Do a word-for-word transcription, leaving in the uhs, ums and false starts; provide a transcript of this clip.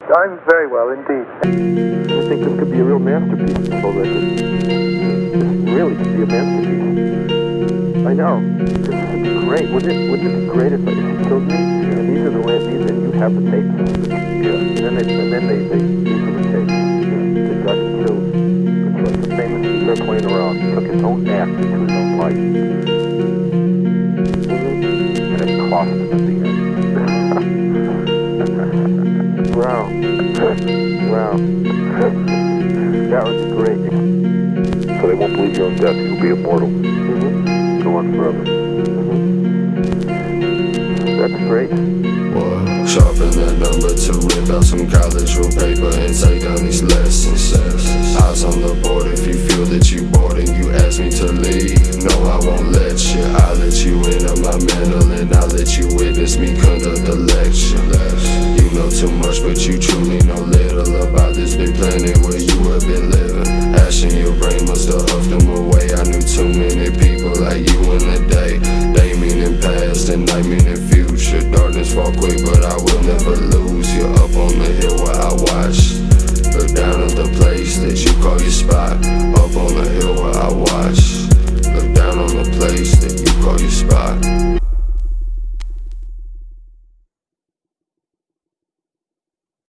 I'm very well indeed. I think this could be a real masterpiece, this whole record. This really could be a masterpiece. I know. This would be great. Wouldn't it, wouldn't it be great if, if she killed me? Yeah. And these are the way these, and you have the tapes. Yeah. And then they, and then they, they these are the tapes. Yeah. That got him killed. It's like the famous they're playing around. He took his own axe into his own life. Mm-hmm. And it cost him at the end. Wow. Wow. That would be great. So they won't believe you're on death. You'll be immortal. Mm-hmm. Go on forever. Mm-hmm. That's great. Boy, sharpen that number to rip out some college room paper and take down these lessons. Eyes on the board if you feel that you bored and you ask me to leave. No, I won't let you. I'll let you into my mental and I'll let you witness me conduct the lecture. You know too much, but you truly know little about this big planet where you have been living. Ash in your brain must have huffed them away. I knew too many people like you in the day. Day meaning past and night meaning future. Darkness fall quick, but I will never lose. You're up on the